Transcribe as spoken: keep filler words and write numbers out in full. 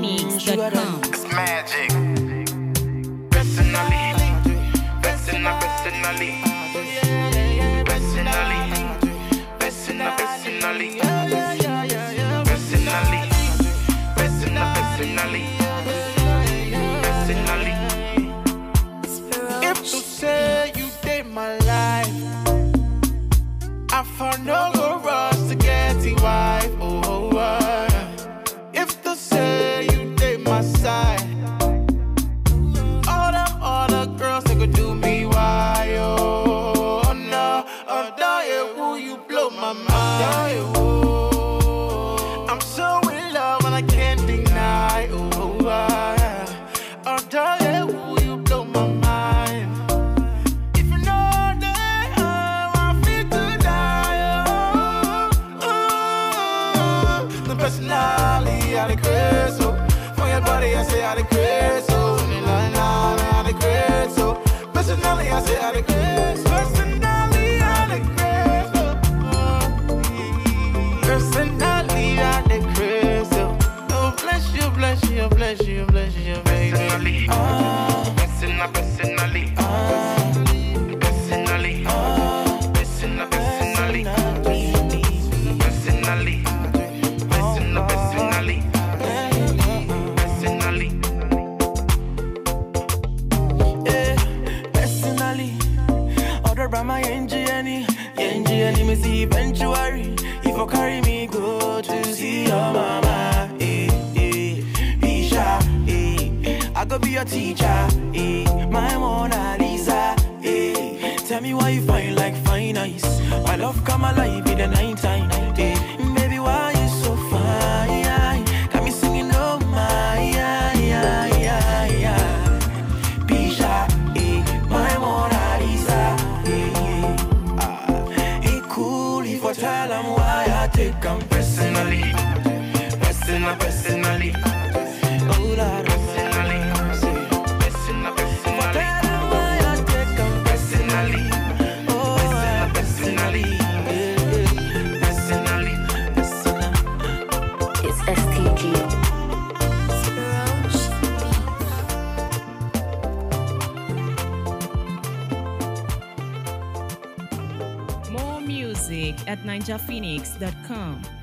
phoenix dot com. It's magic. Personally, personal, personally, personally, personal, personally, personally, personal, personally, personally. If you say you did my life, I found no go rush to get the wife. Oh, uh, if to say you did my side, all them other girls they could do me why? Oh, oh no, oh no, yeah, who you blow my mind? Oh, I'm so in love and I can't deny. Oh, uh, oh no, yeah, who you blow my mind? Personally, I declare so. For your body, I say I declare so. I declare so. Personally, I say I declare so. Personally, I declare so. Personally, I declare so. Oh, bless you, bless you, bless you, bless you, baby. Personally, oh. Personally, personally, oh. Personally, oh. Personally, personally, personally. Personally, personally, yeah, personally. Other by my N G N E, N G N E, me see eventually. If you carry me, go to see your mama, eh, eh, Bisha, eh. I go be your teacher, eh, my Mona Lisa, eh. Tell me why you fine like fine ice. My love come alive in the night time, eh. Baby, why you so fine? Got me singing, oh my, yeah, yeah, yeah, yeah. Bisha, eh, my Mona Lisa, eh, ah. It cool if I tell them why I take them personally, personal, personally. Oh, Lord, personally, personal, personally. Tell them why I take them personally, oh, personally, personally, personal. It's S T G. More music at ninja phoenix dot com.